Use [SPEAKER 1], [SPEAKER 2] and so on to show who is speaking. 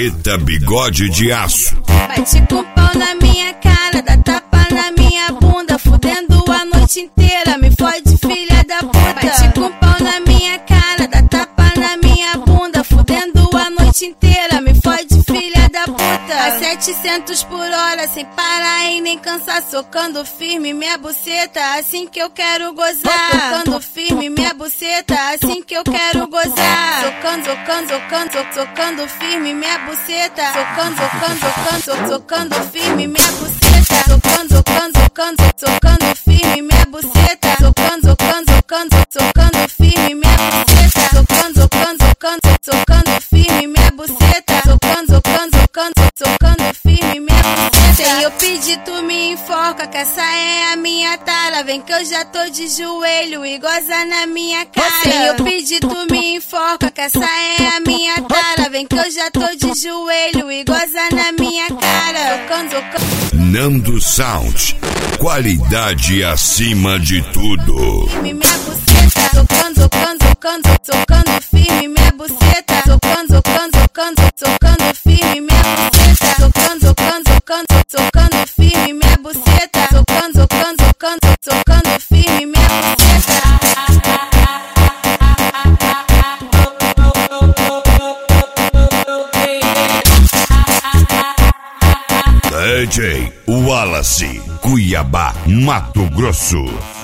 [SPEAKER 1] Marreta Bigode de Aço.
[SPEAKER 2] Bate com pau na minha cara, dá tapa na minha bunda, fudendo a noite inteira, me fode filha da puta. Bate com pau na minha cara, dá tapa na minha bunda, fudendo a noite inteira, me fode filha da puta. A 700 por hora, sem parar e nem cansar, socando firme minha buceta, assim que eu quero gozar. Socando firme minha buceta, assim que eu quero gozar. Socando, socando, socando, socando firme minha buceta. Socando, socando, socando, socando firme minha buceta. Socando, socando, socando, socando firme minha buceta. Socando, socando, socando, socando firme minha buceta. Socando, socando, socando, socando firme minha buceta. Socando, socando, socando, socando firme minha buceta. Sem eu pedir tu me enforca, que essa é a minha tara. Vem que eu já tô de joelho e goza na minha cara. Sem eu pedir tu me enforca, que essa é a minha tara. Vem que eu já tô de joelho e goza na minha cara. Socando, socando.
[SPEAKER 1] Nando Sound, qualidade acima de tudo.
[SPEAKER 2] Firme minha buceta. Socando, socando, socando, socando firme minha buceta. Socando, socando, socando, socando firme minha buceta. Socando, socando, socando, socando firme minha buceta. Socando, socando, socando, socando firme minha buceta.
[SPEAKER 1] DJ Wallace, Cuiabá, Mato Grosso.